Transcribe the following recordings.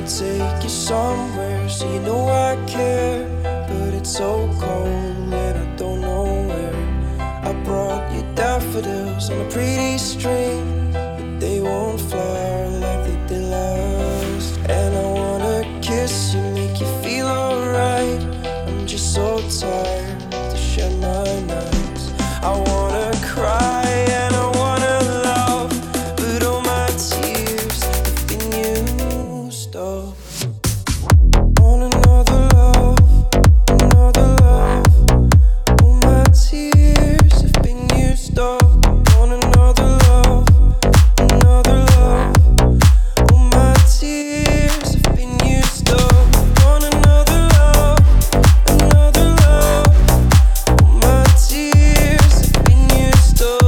wanna take you somewhere, so you know I care. But it's so cold and I don't know where. I brought you daffodils on a pretty string, but they won't flower like they did last. And I wanna kiss you, make you feel alright. I'm just so tired to share my nights. I wanna cry and I wanna love, but all my tears have been used up on another love, another love. All my tears have been used up on another love, another love. All my tears have been used up on another love, another love. All my tears have been used up.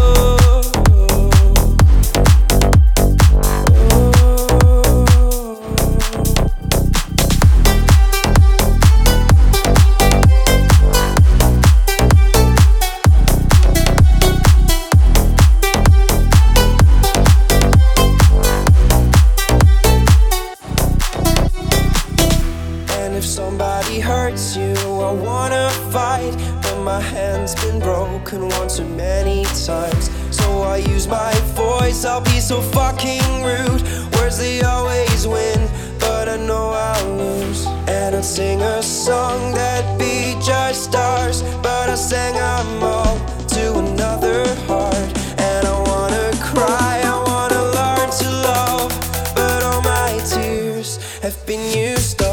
And if somebody hurts you, I wanna fight, but my hand's been broken once too many times. So I use my voice, I'll be so fucking rude. Words they always win, but I know I'll lose. And I'd sing a song that'd be just stars, but I sang them all to another heart. And I wanna cry, I wanna learn to love, but all my tears have been used